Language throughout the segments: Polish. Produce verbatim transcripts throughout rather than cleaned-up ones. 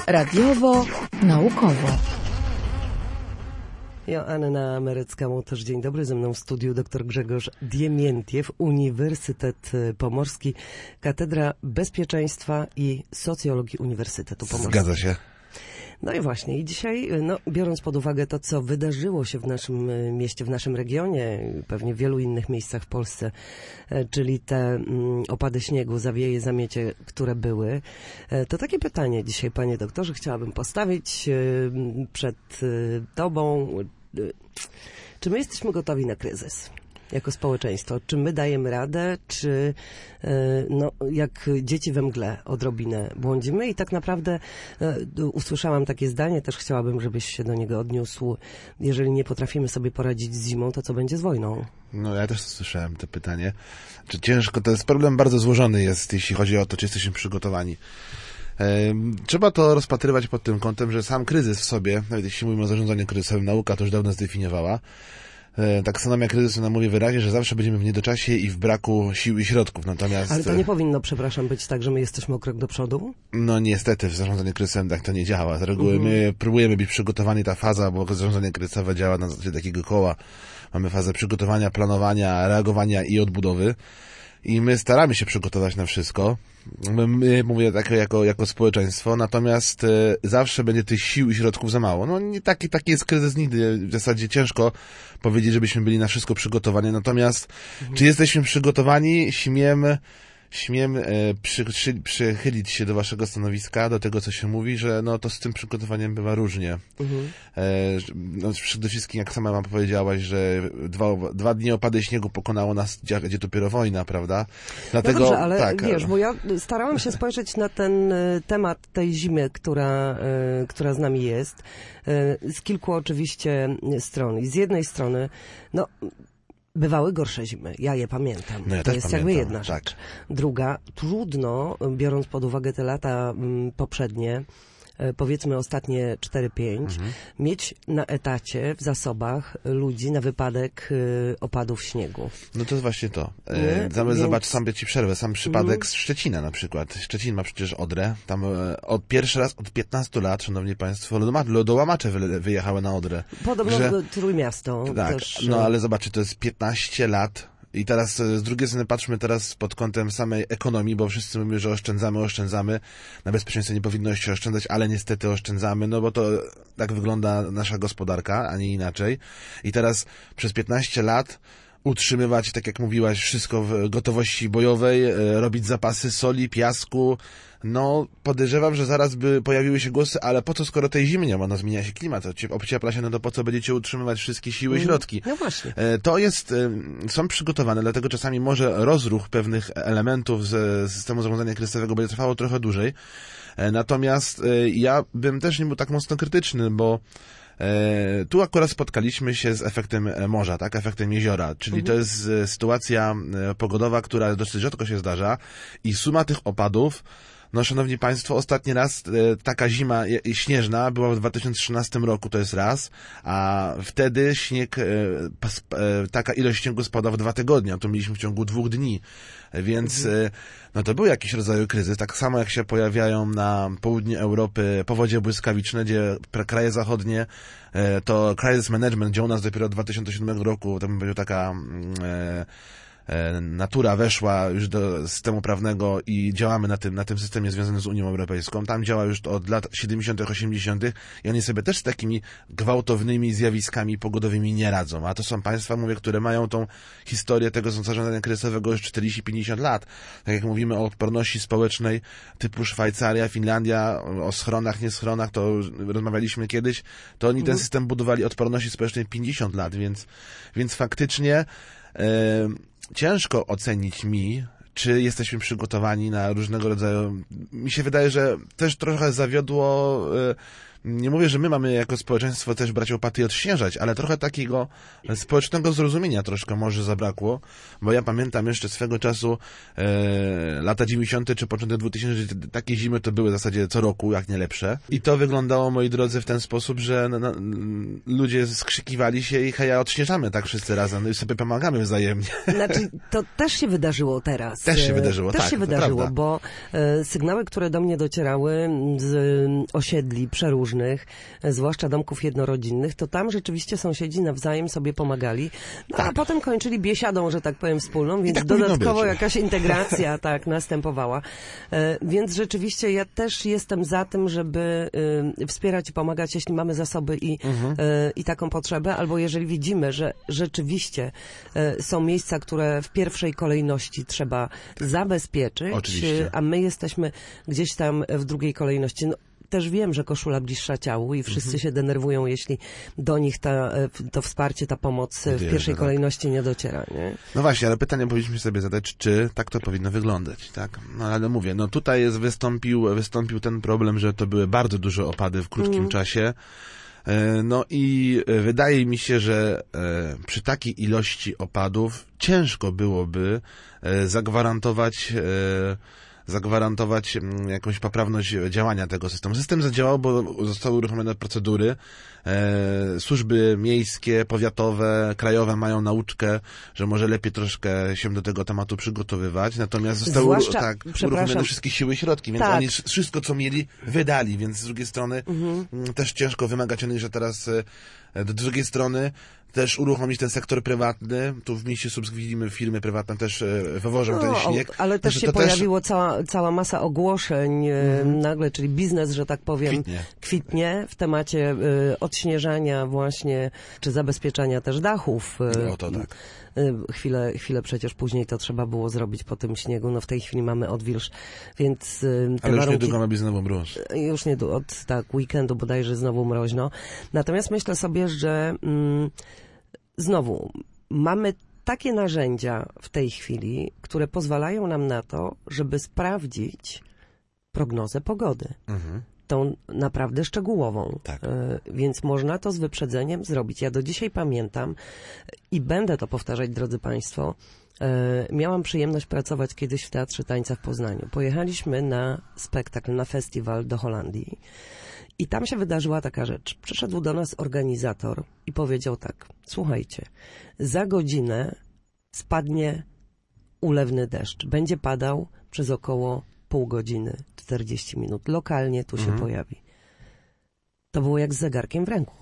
Radiowo, naukowo. Joanna Merecka-Łotosz, dzień dobry. Ze mną w studiu dr Grzegorz Diemientiew, Uniwersytet Pomorski, Katedra Bezpieczeństwa i Socjologii Uniwersytetu Pomorskiego. Zgadza się. No i właśnie, i dzisiaj, no, biorąc pod uwagę to, co wydarzyło się w naszym mieście, w naszym regionie, pewnie w wielu innych miejscach w Polsce, czyli te mm, opady śniegu, zawieje, zamiecie, które były, to takie pytanie dzisiaj, panie doktorze, chciałabym postawić y, przed y, tobą. Y, czy my jesteśmy gotowi na kryzys jako społeczeństwo? Czy my dajemy radę, czy no, jak dzieci we mgle odrobinę błądzimy? I tak naprawdę usłyszałam takie zdanie, też chciałabym, żebyś się do niego odniósł. Jeżeli nie potrafimy sobie poradzić z zimą, to co będzie z wojną? No ja też słyszałem to pytanie. Czy ciężko, to jest problem bardzo złożony jest, jeśli chodzi o to, czy jesteśmy przygotowani. Trzeba to rozpatrywać pod tym kątem, że sam kryzys w sobie, nawet jeśli mówimy o zarządzaniu kryzysowym, nauka to już dawno zdefiniowała. Taksonomia kryzysu nam mówi wyraźnie, że zawsze będziemy w niedoczasie i w braku sił i środków, natomiast... Ale to nie powinno, przepraszam, być tak, że my jesteśmy o krok do przodu? No niestety w zarządzaniu kryzysowym tak to nie działa. Z reguły Mhm. my próbujemy być przygotowani, ta faza, bo zarządzanie kryzysowe działa na zasadzie takiego koła. Mamy fazę przygotowania, planowania, reagowania i odbudowy. I my staramy się przygotować na wszystko. My, my mówię tak jako, jako społeczeństwo, natomiast e, zawsze będzie tych sił i środków za mało. No nie taki, taki jest kryzys nigdy. W zasadzie ciężko powiedzieć, żebyśmy byli na wszystko przygotowani. Natomiast mhm. czy jesteśmy przygotowani? Śmiem, śmiem e, przy, przy, przychylić się do waszego stanowiska, do tego, co się mówi, że no to z tym przygotowaniem bywa różnie. Mhm. E, no, przede wszystkim, jak sama wam powiedziałaś, że dwa, dwa dni opady śniegu pokonało nas, gdzie, gdzie dopiero wojna, prawda? Dlatego, no dobrze, ale tak, wiesz, bo ja starałam się spojrzeć na ten y, temat tej zimy, która, y, która z nami jest, y, z kilku oczywiście stron. I z jednej strony, no... bywały gorsze zimy. Ja je pamiętam. No ja to też jest pamiętam, jakby jedna tak. rzecz. Druga, trudno, biorąc pod uwagę te lata m, poprzednie, e, powiedzmy ostatnie cztery pięć, mhm. mieć na etacie, w zasobach ludzi na wypadek e, opadów śniegu. No to jest właśnie to. E, Nie? Zamiast Więc... zobacz, sam ci przerwę, sam przypadek Mhm. z Szczecina na przykład. Szczecin ma przecież Odrę. Tam e, od pierwszy raz od piętnastu lat, szanowni państwo, lodoma- lodołamacze wy, wyjechały na Odrę. Podobno że... Trójmiasto tak, też. no ale zobaczcie, to jest piętnaście lat. I teraz z drugiej strony patrzmy teraz pod kątem samej ekonomii, bo wszyscy mówimy, że oszczędzamy, oszczędzamy. Na bezpieczeństwie nie powinno się oszczędzać, ale niestety oszczędzamy, no bo to tak wygląda nasza gospodarka, a nie inaczej. I teraz przez piętnaście lat utrzymywać, tak jak mówiłaś, wszystko w gotowości bojowej, robić zapasy soli, piasku. No, podejrzewam, że zaraz by pojawiły się głosy, ale po co, skoro tej zimy nie ma? No, zmienia się klimat, ociepla się, no to po co będziecie utrzymywać wszystkie siły i środki? No właśnie. To jest, są przygotowane, dlatego czasami może rozruch pewnych elementów z systemu zarządzania kryzysowego będzie trwało trochę dłużej. Natomiast ja bym też nie był tak mocno krytyczny, bo E, tu akurat spotkaliśmy się z efektem morza, tak, efektem jeziora, czyli mhm. to jest e, sytuacja e, pogodowa, która dosyć rzadko się zdarza i suma tych opadów, no szanowni państwo, ostatni raz e, taka zima e, śnieżna była w dwa tysiące trzynastym roku, to jest raz, a wtedy śnieg, e, pas, e, taka ilość śniegu spadła w dwa tygodnie, a tu mieliśmy w ciągu dwóch dni, więc mhm. e, no to był jakiś rodzaj kryzys, tak samo jak się pojawiają na południu Europy powodzie błyskawiczne, gdzie kraje zachodnie, e, to crisis management, gdzie u nas dopiero od dwa tysiące siódmego roku, to bym powiedział taka e, natura weszła już do systemu prawnego i działamy na tym, na tym systemie związanym z Unią Europejską. Tam działa już to od lat siedemdziesiątych, osiemdziesiątych i oni sobie też z takimi gwałtownymi zjawiskami pogodowymi nie radzą. A to są państwa, mówię, które mają tą historię tego zarządzania kryzysowego już czterdzieści pięćdziesiąt lat. Tak jak mówimy o odporności społecznej typu Szwajcaria, Finlandia, o schronach, nie schronach, to rozmawialiśmy kiedyś, to oni ten system budowali odporności społecznej pięćdziesiąt lat, więc, więc faktycznie yy, ciężko ocenić mi, czy jesteśmy przygotowani na różnego rodzaju... Mi się wydaje, że też trochę zawiodło nie mówię, że my mamy jako społeczeństwo też brać łopaty i odśnieżać, ale trochę takiego społecznego zrozumienia troszkę może zabrakło, bo ja pamiętam jeszcze swego czasu e, lata dziewięćdziesiąte czy początek dwutysięcznych, takie zimy to były w zasadzie co roku, jak nie lepsze. I to wyglądało, moi drodzy, w ten sposób, że no, no, ludzie skrzykiwali się i heja, odśnieżamy tak wszyscy razem, no i sobie pomagamy wzajemnie. Znaczy, to też się wydarzyło teraz. Też się wydarzyło, też tak, się to wydarzyło, prawda. bo e, sygnały, które do mnie docierały z e, osiedli przeróżnych, e, zwłaszcza domków jednorodzinnych, to tam rzeczywiście sąsiedzi nawzajem sobie pomagali, no, Tak. a potem kończyli biesiadą, że tak powiem, wspólną, więc tak powinno dodatkowo być. jakaś integracja tak następowała. E, więc rzeczywiście ja też jestem za tym, żeby e, wspierać i pomagać, jeśli mamy zasoby i, Mhm. e, i taką potrzebę, albo jeżeli widzimy, że rzeczywiście e, są miejsca, które w pierwszej kolejności trzeba zabezpieczyć, Oczywiście. a my jesteśmy gdzieś tam w drugiej kolejności. No, też wiem, że koszula bliższa ciału i wszyscy Mhm. się denerwują, jeśli do nich ta, to wsparcie, ta pomoc w Wiem, pierwszej że tak. kolejności nie dociera. Nie? No właśnie, ale pytanie powinniśmy sobie zadać, czy tak to powinno wyglądać, tak? No ale mówię, no tutaj jest, wystąpił, wystąpił ten problem, że to były bardzo duże opady w krótkim Mm. czasie. E, No i wydaje mi się, że e, przy takiej ilości opadów ciężko byłoby e, zagwarantować e, zagwarantować mm, jakąś poprawność działania tego systemu. System zadziałał, bo zostały uruchomione procedury. E, służby miejskie, powiatowe, krajowe mają nauczkę, że może lepiej troszkę się do tego tematu przygotowywać. Natomiast zostały Zwłaszcza- tak, przepraszam. uruchomione wszystkie siły i środki, więc Tak. oni wsz- wszystko, co mieli, wydali, więc z drugiej strony mm, też ciężko wymagać od nich, że teraz e, do drugiej strony też uruchomić ten sektor prywatny. Tu w mieście Słupsk widzimy firmy prywatne też e, wywożą ten śnieg. No, ale też Że się to pojawiło cała, cała masa ogłoszeń e, nagle, czyli biznes, że tak powiem, Kwitnie. kwitnie w temacie e, odśnieżania właśnie, czy zabezpieczania też dachów. e, O, to tak. e, Chwilę, chwilę przecież później to trzeba było zrobić po tym śniegu. No w tej chwili mamy odwilż, więc e, te Ale już warunki... niedługo ma być znowu mróz. Już nie od tak, weekendu bodajże znowu mroźno. Natomiast myślę sobie, że mm, znowu mamy takie narzędzia w tej chwili, które pozwalają nam na to, żeby sprawdzić prognozę pogody. Mhm. Tą naprawdę szczegółową. Tak. E, Więc można to z wyprzedzeniem zrobić. Ja do dzisiaj pamiętam i będę to powtarzać, drodzy Państwo. E, Miałam przyjemność pracować kiedyś w Teatrze Tańca w Poznaniu. Pojechaliśmy na spektakl, na festiwal do Holandii. I tam się wydarzyła taka rzecz. Przyszedł do nas organizator i powiedział tak: słuchajcie, za godzinę spadnie ulewny deszcz. Będzie padał przez około pół godziny, czterdzieści minut. Lokalnie tu się Mhm. pojawi. To było jak z zegarkiem w ręku.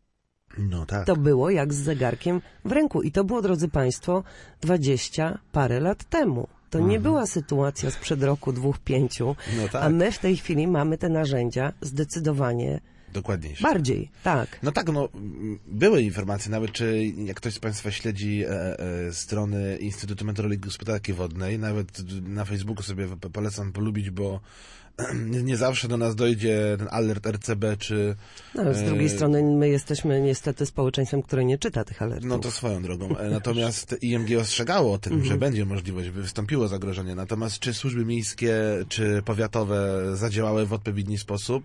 No tak. To było jak z zegarkiem w ręku. I to było, drodzy Państwo, dwadzieścia parę lat temu. To nie Mhm. była sytuacja sprzed roku, dwóch, pięciu, No tak. a my w tej chwili mamy te narzędzia zdecydowanie Dokładniejsze. bardziej. Tak. No tak, no m, były informacje, nawet czy jak ktoś z Państwa śledzi e, e, strony Instytutu Meteorologii i Gospodarki Wodnej, nawet na Facebooku sobie po- polecam polubić, bo nie, nie zawsze do nas dojdzie ten alert R C B, czy... No, z drugiej e, strony my jesteśmy niestety społeczeństwem, które nie czyta tych alertów. No to swoją drogą. E, Natomiast I M G ostrzegało o tym, Mhm. że będzie możliwość, by wystąpiło zagrożenie. Natomiast czy służby miejskie, czy powiatowe zadziałały w odpowiedni sposób?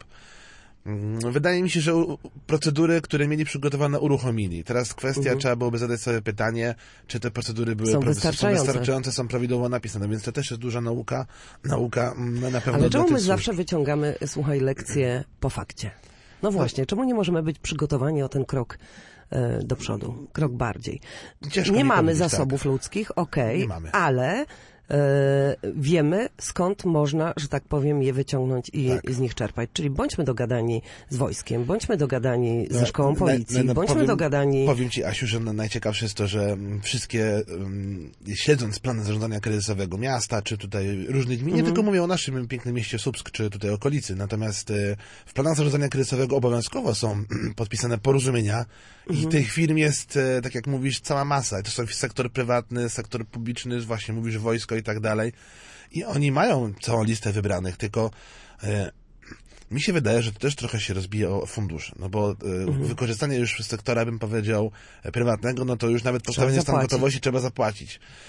Mm, Wydaje mi się, że u- procedury, które mieli przygotowane, uruchomili. Teraz kwestia, Mhm. trzeba byłoby zadać sobie pytanie, czy te procedury były Są pro- wystarczające. są, wystarczające, są prawidłowo napisane, więc to też jest duża nauka, nauka mm, na pewno Ale dla czemu tych my służb. zawsze wyciągamy, słuchaj, lekcje po fakcie? No właśnie, czemu nie możemy być przygotowani o ten krok e, do przodu, krok bardziej? Ciężko Nie mi mamy powiedzieć, zasobów ludzkich, okej, Nie mamy. ale e, wiemy, skąd można, że tak powiem, je wyciągnąć i, Tak. i z nich czerpać. Czyli bądźmy dogadani z wojskiem, bądźmy dogadani ze No, szkołą na- policji, na- na- bądźmy powiem- dogadani... Powiem Ci, Asiu, że najciekawsze jest to, że mm, wszystkie, um, śledząc plany zarządzania kryzysowego miasta, czy tutaj różnych gmin, nie Mhm. tylko mówię o naszym pięknym mieście Słupsk, czy tutaj okolicy, natomiast e, w planach zarządzania kryzysowego obowiązkowo są podpisane porozumienia i tych firm jest, e, tak jak mówisz, cała masa. To są sektor prywatny, sektor publiczny, właśnie mówisz wojsko i tak dalej. I oni mają całą listę wybranych, tylko e, mi się wydaje, że to też trochę się rozbija o fundusze, no bo e, wykorzystanie już sektora, bym powiedział, e, prywatnego, no to już nawet postawienie stanu zapłacić. gotowości trzeba zapłacić.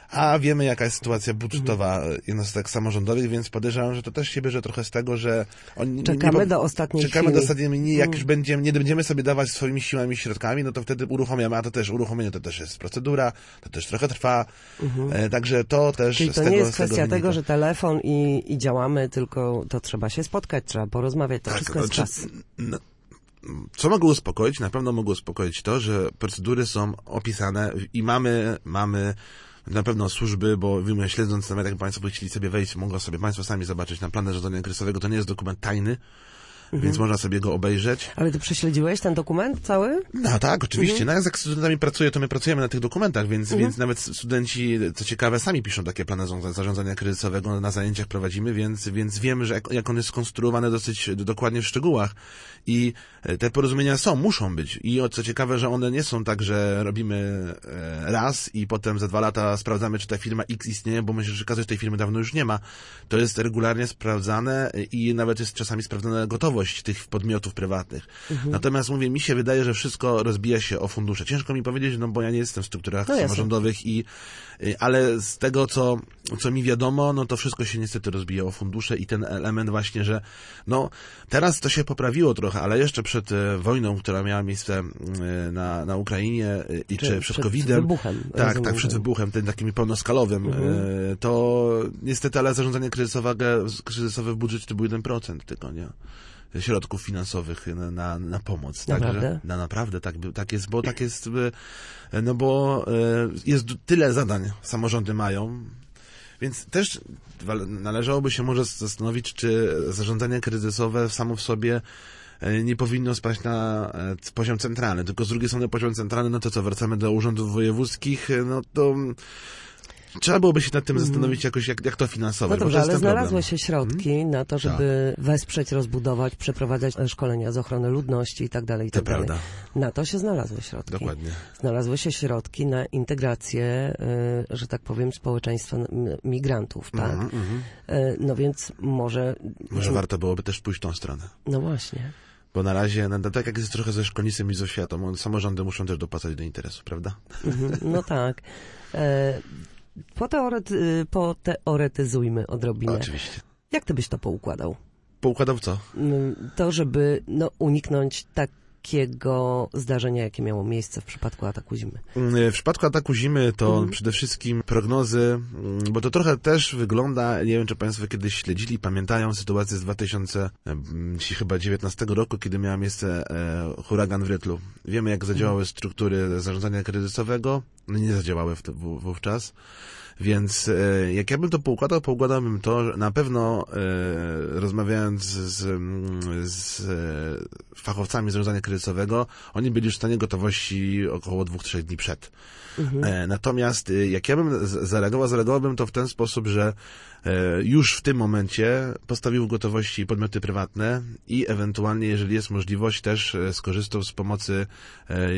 A wiemy, jaka jest sytuacja budżetowa jednostek samorządowych, więc podejrzewam, że to też się bierze trochę z tego, że oni... Czekamy nie, do ostatniej czekamy chwili. do ostatniej chwili. Jak już będziemy, nie będziemy sobie dawać swoimi siłami i środkami, no to wtedy uruchomiamy, a to też uruchomienie to też jest procedura, to też trochę trwa, mhm. e, także to też Czyli to z tego, nie jest z tego kwestia wynika. tego, że telefon i, i działamy, tylko to trzeba się spotkać, trzeba porozmawiać, to Tak, wszystko jest czy, czas. no, co mogło uspokoić? Na pewno mogło uspokoić to, że procedury są opisane i mamy, mamy na pewno służby, bo wiem, śledząc nawet, jak Państwo by chcieli sobie wejść, mogą sobie Państwo sami zobaczyć na planie zarządzania kryzysowego, to nie jest dokument tajny, mhm. więc można sobie go obejrzeć. Ale ty prześledziłeś ten dokument cały? No tak, oczywiście. Mhm. No, jak z studentami pracuję, to my pracujemy na tych dokumentach, więc, mhm. więc nawet studenci, co ciekawe, sami piszą takie plany zarządzania kryzysowego, na zajęciach prowadzimy, więc, więc wiemy, że jak, jak on jest skonstruowany dosyć dokładnie w szczegółach i te porozumienia są, muszą być. I o co ciekawe, że one nie są tak, że robimy raz i potem za dwa lata sprawdzamy, czy ta firma X istnieje, bo myślę, że okazuje, że tej firmy dawno już nie ma. To jest regularnie sprawdzane i nawet jest czasami sprawdzana gotowość tych podmiotów prywatnych. Mhm. Natomiast mówię, mi się wydaje, że wszystko rozbija się o fundusze. Ciężko mi powiedzieć, no bo ja nie jestem w strukturach no samorządowych, i, ale z tego, co, co mi wiadomo, no to wszystko się niestety rozbija o fundusze i ten element właśnie, że no teraz to się poprawiło trochę, ale jeszcze przed e, wojną, która miała miejsce e, na, na Ukrainie e, i czy, czy przed kowidem. Przed wybuchem. Tak, rozumiem, tak, przed wybuchem, tym takim pełnoskalowym, mhm. e, to niestety, ale zarządzanie kryzysowe, kryzysowe w budżecie to był jeden procent tylko, nie? Środków finansowych na, na, na pomoc. Naprawdę? Także, na, naprawdę, tak, tak jest, bo tak jest, no bo jest tyle zadań samorządy mają, więc też należałoby się może zastanowić, czy zarządzanie kryzysowe samo w sobie nie powinno spaść na poziom centralny, tylko z drugiej strony poziom centralny, no to co, wracamy do urzędów wojewódzkich, no to trzeba byłoby się nad tym zastanowić jakoś, jak, jak to finansować. No dobrze, ale znalazły problem. się środki hmm? na to, żeby tak. wesprzeć, rozbudować, przeprowadzać szkolenia z ochrony ludności i tak dalej, i tak to dalej. Prawda. Na to się znalazły środki. Dokładnie. Znalazły się środki na integrację, y, że tak powiem, społeczeństwa migrantów, tak? Mm, mm. Y, no więc może... Może warto byłoby też pójść tą stronę. No właśnie. Bo na razie, no, tak jak jest trochę ze szkolnictwem i z oświatą, samorządy muszą też dopłacać do interesu, prawda? Mm, no tak. E, Poteorety, poteoretyzujmy odrobinę. Oczywiście. Jak ty byś to poukładał? Poukładał co? To, żeby no, uniknąć takiego zdarzenia, jakie miało miejsce w przypadku ataku zimy. W przypadku ataku zimy to mhm. przede wszystkim prognozy, bo to trochę też wygląda, nie wiem, czy Państwo kiedyś śledzili, pamiętają sytuację z dwa tysiące dziewiętnastego roku, kiedy miała miejsce e, huragan w Rytlu. Wiemy, jak zadziałały struktury zarządzania kryzysowego, no nie zadziałały w, w, wówczas. Więc e, jak ja bym to poukładał, poukładałbym to, że na pewno e, rozmawiając z, z e, fachowcami zarządzania kryzysowego, oni byli już w stanie gotowości około dwóch, trzech dni przed. Mhm. E, natomiast e, jak ja bym zareagował, zareagowałbym to w ten sposób, że e, już w tym momencie postawił w gotowości podmioty prywatne i ewentualnie, jeżeli jest możliwość, też e, skorzystał z pomocy e, e,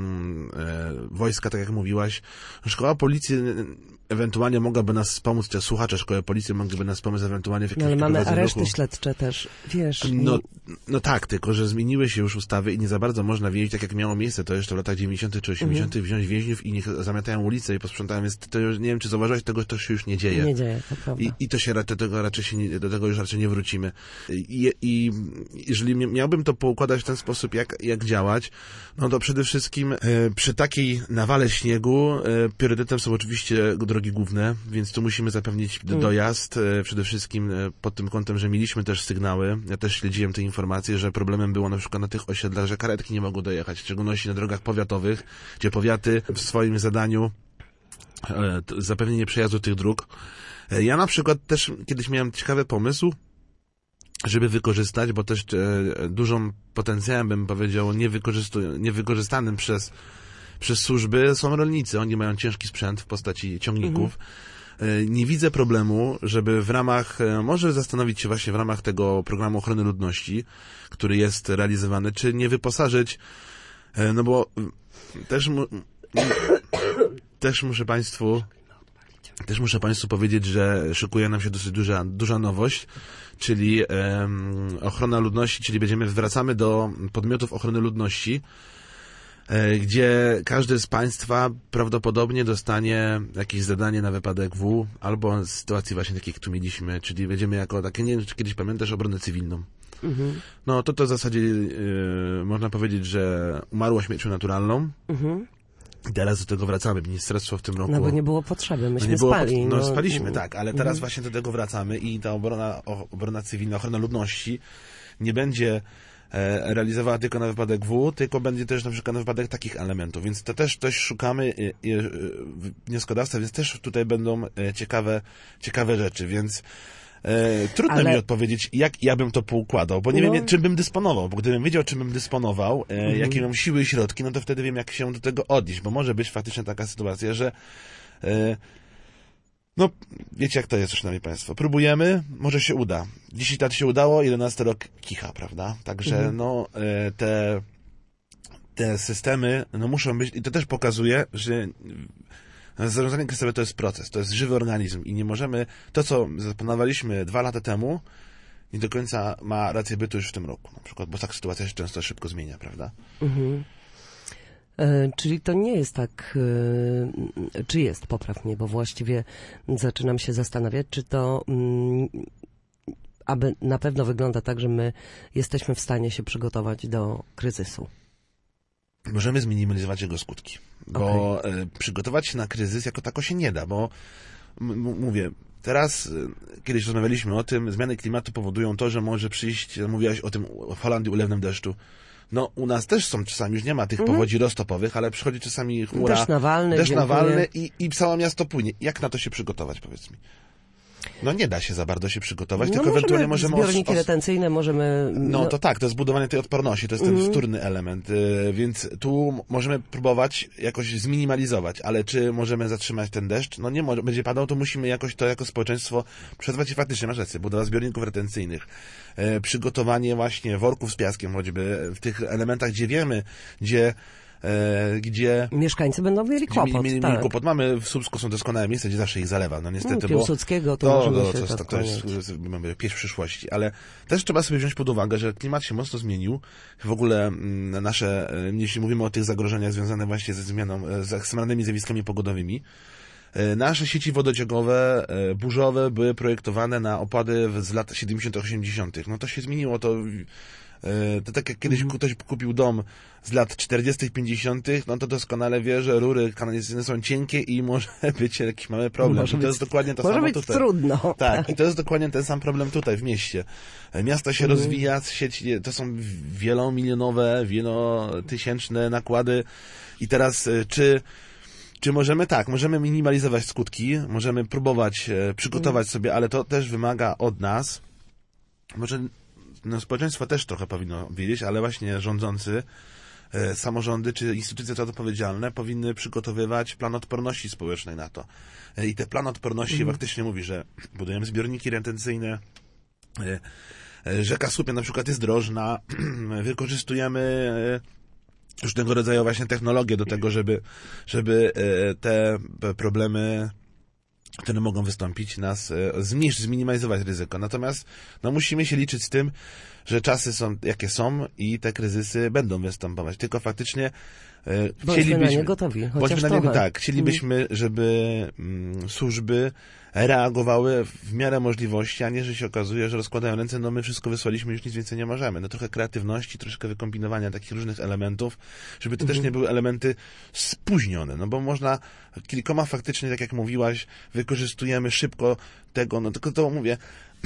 wojska, tak jak mówiłaś. Szkoła policji ewentualnie mogłaby nas wspomóc, czy słuchacze szkoły policji mogliby nas pomóc ewentualnie w jakimś no, ale mamy areszty ruchu. śledcze też, wiesz. No, i... no tak, tylko że zmieniły się już ustawy i nie za bardzo można wiedzieć, tak jak miało miejsce to jeszcze w latach dziewięćdziesiątych czy osiemdziesiątych mhm. wziąć więźniów i niech zamiatają ulice i posprzątają, więc to już, nie wiem, czy zauważyłeś, tego to się już nie dzieje. Nie dzieje, to prawda. I, i to się raczej, tego raczej się nie, do tego już raczej nie wrócimy. I, i jeżeli miałbym to poukładać w ten sposób, jak, jak działać, no to przede wszystkim e, przy takiej nawale śniegu e, priorytetem są oczywiście drogi główne, więc tu musimy zapewnić dojazd, e, przede wszystkim e, pod tym kątem, że mieliśmy też sygnały, ja też śledziłem te informacje, że problemem było na przykład na tych osiedlach, że karetki nie mogły dojechać, w szczególności na drogach powiatowych, gdzie powiaty w swoim zadaniu e, zapewnienie przejazdu tych dróg. E, ja na przykład też kiedyś miałem ciekawy pomysł, żeby wykorzystać, bo też e, dużą potencjałem, bym powiedział, niewykorzystu- niewykorzystanym przez, przez służby są rolnicy. Oni mają ciężki sprzęt w postaci ciągników. Mhm. E, nie widzę problemu, żeby w ramach, e, może zastanowić się właśnie w ramach tego programu ochrony ludności, który jest realizowany, czy nie wyposażyć, e, no bo też, mu, też muszę Państwu Też muszę Państwu powiedzieć, że szykuje nam się dosyć duża, duża nowość, czyli um, ochrona ludności, czyli będziemy, wracamy do podmiotów ochrony ludności. gdzie każdy z państwa prawdopodobnie dostanie jakieś zadanie na wypadek W, albo sytuacji właśnie takiej, jak tu mieliśmy, czyli będziemy jako takie, nie wiem, czy kiedyś pamiętasz, obronę cywilną. Mhm. No to to w zasadzie yy, można powiedzieć, że umarło śmiercią naturalną. Mhm. I teraz do tego wracamy. Ministerstwo w tym roku... No bo nie było potrzeby, myśmy no było, spali. No, no spaliśmy, tak, ale teraz mhm. właśnie do tego wracamy i ta obrona, obrona cywilna, ochrona ludności nie będzie e, realizowała tylko na wypadek W, tylko będzie też na przykład na wypadek takich elementów, więc to też, też szukamy e, e, wnioskodawca, więc też tutaj będą e, ciekawe, ciekawe rzeczy, więc E, trudno ale... mi odpowiedzieć, jak ja bym to poukładał, bo nie no. wiem, czym bym dysponował, bo gdybym wiedział, czym bym dysponował, e, mhm. jakie mam siły i środki, no to wtedy wiem, jak się do tego odnieść, bo może być faktycznie taka sytuacja, że e, no, wiecie, jak to jest, szanowni państwo. Próbujemy, może się uda. Jeśli tak się udało, jedenasty rok kicha, prawda? Także, mhm. no, e, te te systemy, no, muszą być, i to też pokazuje, że zarządzanie kryzysowe to jest proces, to jest żywy organizm i nie możemy, to co zaplanowaliśmy dwa lata temu, nie do końca ma rację bytu już w tym roku, na przykład, bo tak sytuacja się często szybko zmienia, prawda? Mhm. E, czyli to nie jest tak, e, czy jest, popraw mnie, bo właściwie zaczynam się zastanawiać, czy to, mm, aby na pewno wygląda tak, że my jesteśmy w stanie się przygotować do kryzysu. Możemy zminimalizować jego skutki, bo okay. przygotować się na kryzys jako tako się nie da, bo m- mówię, teraz, kiedyś rozmawialiśmy o tym, zmiany klimatu powodują to, że może przyjść, mówiłaś o tym w Holandii ulewnym deszczu. No, u nas też są czasami, już nie ma tych powodzi mm. roztopowych, ale przychodzi czasami chmura, deszcz nawalny, deszcz nawalny i, i całe miasto płynie. Jak na to się przygotować, powiedz mi? No nie da się za bardzo się przygotować, no tylko możemy, ewentualnie możemy... Zbiorniki os, os... retencyjne możemy... No, no to tak, to jest budowanie tej odporności, to jest ten mm. wtórny element, y, więc tu możemy próbować jakoś zminimalizować, ale czy możemy zatrzymać ten deszcz? No nie może, będzie padał, to musimy jakoś to jako społeczeństwo przetrwać i faktycznie masz rację, budowa zbiorników retencyjnych, y, przygotowanie właśnie worków z piaskiem choćby, w tych elementach, gdzie wiemy, gdzie E, gdzie... Mieszkańcy będą mieli kłopot, mieli, mieli, tak. mieli kłopot. Mamy w Słupsku są doskonałe miejsca, gdzie zawsze ich zalewa, no niestety, no, Piłsudskiego, to, to możemy no, się to, to, to jest, mamy pieśń przyszłości, ale też trzeba sobie wziąć pod uwagę, że klimat się mocno zmienił. W ogóle m, nasze, jeśli mówimy o tych zagrożeniach związanych właśnie ze zmianą, z ekstremalnymi zjawiskami pogodowymi, nasze sieci wodociągowe, burzowe były projektowane na opady z lat siedemdziesiątych osiemdziesiątych. No to się zmieniło, to To tak jak kiedyś mm. ktoś kupił dom z lat czterdziestych pięćdziesiątych, no to doskonale wie, że rury kanalizacyjne są cienkie i może być jakiś mały problem. Może I to być, jest dokładnie to może samo być tutaj. trudno. Tak, i to jest dokładnie ten sam problem tutaj w mieście. Miasto się mm. rozwija, sieci, to są wielomilionowe, wielotysięczne nakłady i teraz czy Czy możemy tak, możemy minimalizować skutki, możemy próbować e, przygotować mm. sobie, ale to też wymaga od nas, może no, społeczeństwo też trochę powinno wiedzieć, ale właśnie rządzący, e, samorządy czy instytucje za to odpowiedzialne powinny przygotowywać plan odporności społecznej na to. E, I ten plan odporności mm. faktycznie mówi, że budujemy zbiorniki retencyjne, e, e, rzeka Słupia na przykład jest drożna, wykorzystujemy e, różnego rodzaju właśnie technologie do tego, żeby, żeby te problemy, które mogą wystąpić, nas zmniejszyć, zminimalizować ryzyko. Natomiast no, musimy się liczyć z tym, że czasy są jakie są i te kryzysy będą występować. Tylko faktycznie bądźmy chcielibyśmy... na nie gotowi, chociaż na nie, tak, chcielibyśmy, żeby mm, służby reagowały w miarę możliwości, a nie, że się okazuje, że rozkładają ręce, no my wszystko wysłaliśmy, już nic więcej nie możemy. No trochę kreatywności, troszkę wykombinowania takich różnych elementów, żeby to mhm. też nie były elementy spóźnione, no bo można kilkoma faktycznie, tak jak mówiłaś, wykorzystujemy szybko tego, no tylko to mówię,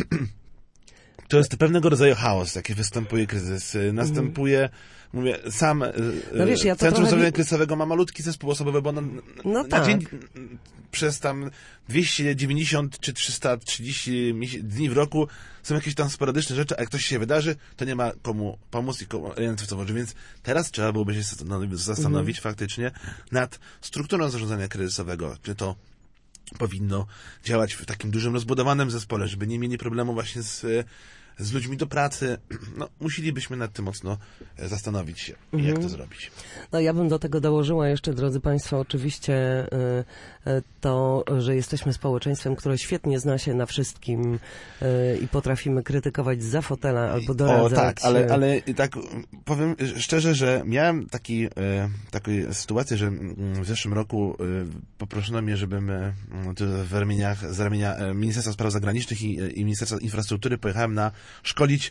to jest pewnego rodzaju chaos, jaki występuje kryzys. Następuje, mówię, sam no wiesz, ja Centrum Zarządzania Kryzysowego ma malutki zespół osobowy, bo na, no na tak. dzień przez tam dwieście dziewięćdziesiąt czy trzysta trzydzieści dni w roku są jakieś tam sporadyczne rzeczy, a jak coś się wydarzy, to nie ma komu pomóc i komu ręce w co włożyć. Więc teraz trzeba byłoby się zastanowić mhm. faktycznie nad strukturą zarządzania kryzysowego. Czy to powinno działać w takim dużym, rozbudowanym zespole, żeby nie mieli problemu właśnie z z ludźmi do pracy. No, musielibyśmy nad tym mocno zastanowić się, mhm. jak to zrobić. No ja bym do tego dołożyła jeszcze, drodzy Państwo, oczywiście y, y, to, że jesteśmy społeczeństwem, które świetnie zna się na wszystkim y, i potrafimy krytykować zza fotela albo doradzać. O tak, ale, ale tak powiem szczerze, że miałem taki, y, taką sytuację, że w zeszłym roku y, poproszono mnie, żebym y, w ramieniach, z ramienia Ministerstwa Spraw Zagranicznych i, i Ministerstwa Infrastruktury pojechałem na szkolić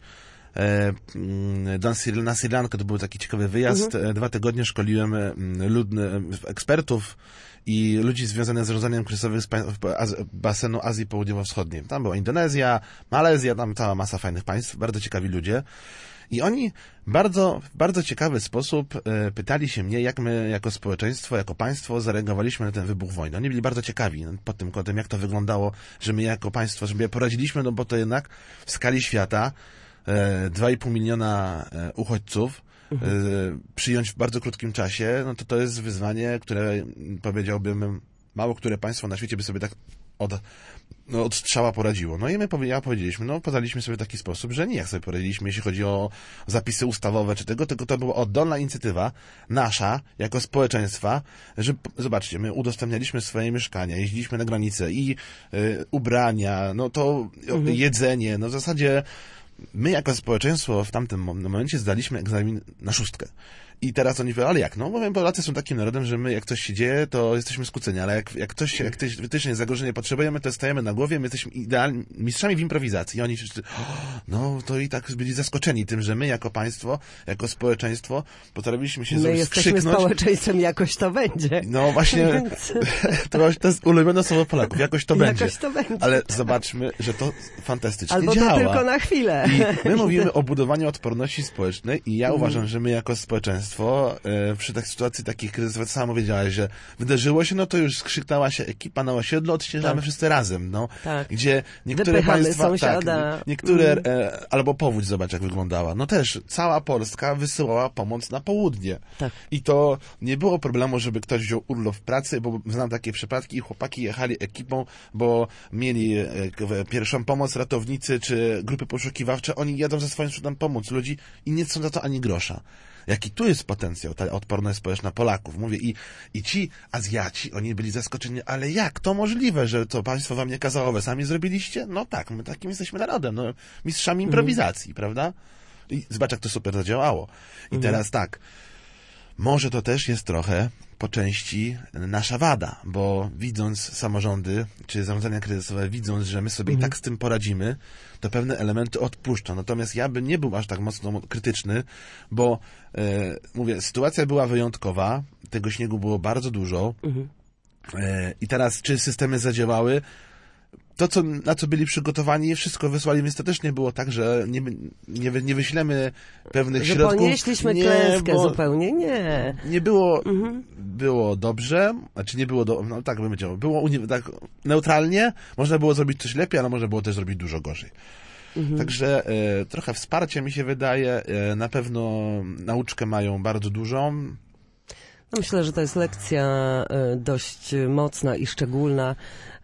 na Sri Lankę. To był taki ciekawy wyjazd. Mhm. Dwa tygodnie szkoliłem ludny, ekspertów i ludzi związanych z zarządzaniem kryzysowym z basenu Azji Południowo-Wschodniej. Tam była Indonezja, Malezja, tam cała masa fajnych państw, bardzo ciekawi ludzie. I oni bardzo, w bardzo ciekawy sposób e, pytali się mnie, jak my jako społeczeństwo, jako państwo zareagowaliśmy na ten wybuch wojny. Oni byli bardzo ciekawi pod tym kątem, jak to wyglądało, że my jako państwo sobie poradziliśmy, no bo to jednak w skali świata e, dwa i pół miliona e, uchodźców mhm. e, przyjąć w bardzo krótkim czasie, no to to jest wyzwanie, które powiedziałbym, mało które państwo na świecie by sobie tak od, no, od strzała poradziło. No i my ja powiedzieliśmy, no podaliśmy sobie w taki sposób, że nie jak sobie poradziliśmy, jeśli chodzi o zapisy ustawowe czy tego, tylko to była oddolna inicjatywa nasza, jako społeczeństwa, że zobaczcie, my udostępnialiśmy swoje mieszkania, jeździliśmy na granicę i y, ubrania, no to mhm. jedzenie, no w zasadzie my jako społeczeństwo w tamtym momencie zdaliśmy egzamin na szóstkę. I teraz oni mówią, ale jak? No, bo Polacy są takim narodem, że my jak coś się dzieje, to jesteśmy skłóceni, ale jak, jak ktoś, jak ktoś wytyczne zagrożenie potrzebujemy, to stajemy na głowie, my jesteśmy idealni, mistrzami w improwizacji. I oni wszyscy, no to i tak byli zaskoczeni tym, że my jako państwo, jako społeczeństwo potrafiliśmy się my skrzyknąć. My jesteśmy społeczeństwem, jakoś to będzie. No właśnie, Więc... to, to jest ulubione słowo Polaków, jakoś to będzie. Jakoś to będzie. Ale zobaczmy, że to fantastycznie Albo działa. Albo to tylko na chwilę. I my mówimy o budowaniu odporności społecznej i ja mm. uważam, że my jako społeczeństwo przy tak sytuacji takich kryzysowych, samo wiedziałaś, że wydarzyło się, no to już skrzyknęła się ekipa na osiedlu, odśnieżamy tak. wszyscy razem, no. Tak. Gdzie niektóre Wypychamy państwa, sąsiada. tak, niektóre, mm. e, albo powódź, zobacz jak wyglądała. No też cała Polska wysyłała pomoc na południe. Tak. I to nie było problemu, żeby ktoś wziął urlop w pracy, bo znam takie przypadki i chłopaki jechali ekipą, bo mieli e, pierwszą pomoc, ratownicy czy grupy poszukiwawcze, oni jadą ze swoim cudem pomóc ludzi i nie chcą za to ani grosza. Jaki tu jest potencjał, ta odporność społeczna Polaków. Mówię, i, i ci Azjaci, oni byli zaskoczeni, ale jak to możliwe, że to państwo wam nie kazało, wy sami zrobiliście? No tak, my takim jesteśmy narodem, no, mistrzami improwizacji, mm. prawda? I zobacz, jak to super zadziałało. I mm. teraz tak, może to też jest trochę po części nasza wada, bo widząc samorządy, czy zarządzania kryzysowe, widząc, że my sobie mhm. i tak z tym poradzimy, to pewne elementy odpuszcza. Natomiast ja bym nie był aż tak mocno krytyczny, bo e, mówię, sytuacja była wyjątkowa, tego śniegu było bardzo dużo mhm. e, i teraz czy systemy zadziałały? To, co, na co byli przygotowani, wszystko wysłali, więc to też nie było tak, że nie, nie, nie wyślemy pewnych że środków. Ponieśliśmy nie, klęskę zupełnie, nie. Nie było, mhm. było dobrze, znaczy nie było, do, no tak bym powiedział, było uni- tak neutralnie, można było zrobić coś lepiej, ale można było też zrobić dużo gorzej. Mhm. Także e, trochę wsparcia mi się wydaje, e, na pewno nauczkę mają bardzo dużą. No myślę, że to jest lekcja e, dość mocna i szczególna.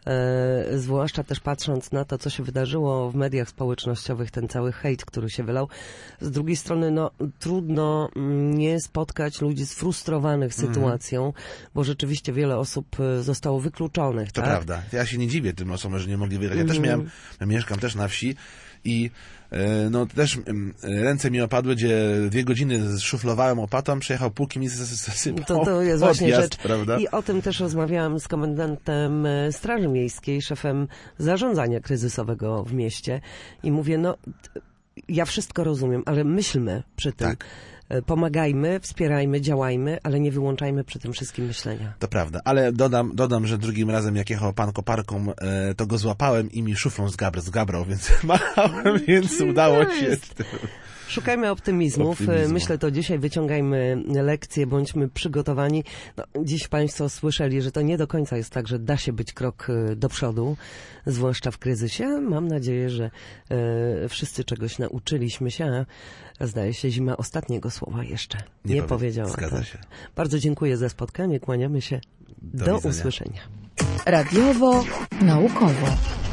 E, zwłaszcza też patrząc na to, co się wydarzyło w mediach społecznościowych, ten cały hejt, który się wylał. Z drugiej strony, no, trudno nie spotkać ludzi sfrustrowanych mm. sytuacją, bo rzeczywiście wiele osób zostało wykluczonych. To tak? prawda. Ja się nie dziwię tym osobom, że nie mogli wyjechać. Ja mm. też miałem, ja mieszkam też na wsi i no też ręce mi opadły, gdzie dwie godziny szuflowałem opatą, przejechał półki mi zasypał To, to jest właśnie odjazd, rzecz. Prawda? I o tym też rozmawiałam z komendantem Straży Miejskiej, szefem zarządzania kryzysowego w mieście i mówię, no ja wszystko rozumiem, ale myślmy przy tym. Tak. Pomagajmy, wspierajmy, działajmy, ale nie wyłączajmy przy tym wszystkim myślenia. To prawda, ale dodam, dodam, że drugim razem jak jechał pan koparką, e, to go złapałem i mi szuflą zgabr, zgabrał, więc machałem, więc udało się. Szukajmy optymizmów. Optymizmu. Myślę, to dzisiaj wyciągajmy lekcje, bądźmy przygotowani. No, dziś Państwo słyszeli, że to nie do końca jest tak, że da się być krok do przodu, zwłaszcza w kryzysie. Mam nadzieję, że e, wszyscy czegoś nauczyliśmy się, a zdaje się, zima ostatniego słowa jeszcze nie, nie powiedziała. Zgadza tak. się. Bardzo dziękuję za spotkanie, kłaniamy się. Do, do usłyszenia. Radiowo, naukowo.